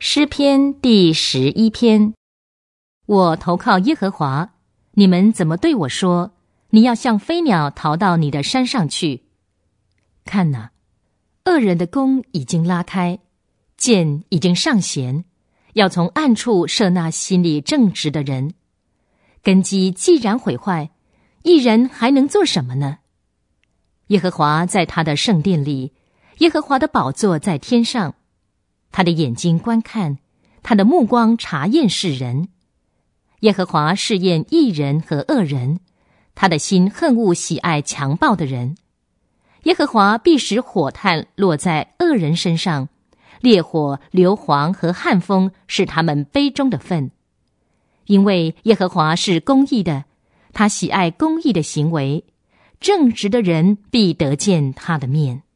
诗篇第11篇。我投靠耶和华，你们怎么对我说？你要像飞鸟逃到你的山上去。看哪，恶人的弓已经拉开，箭已经上弦，要从暗处射那心里正直的人。根基既然毁坏，一人还能做什么呢？耶和华在他的圣殿里，耶和华的宝座在天上。他的眼睛观看，他的目光察验世人。耶和华试验义人和恶人，他的心恨恶喜爱强暴的人。耶和华必使火炭落在恶人身上，烈火、硫磺和旱风是他们杯中的分。因为耶和华是公义的，他喜爱公义的行为，正直的人必得见他的面。